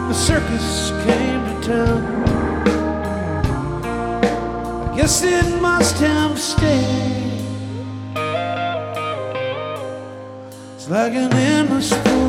The circus came to town. I guess it must have stayed. It's like an endless flow.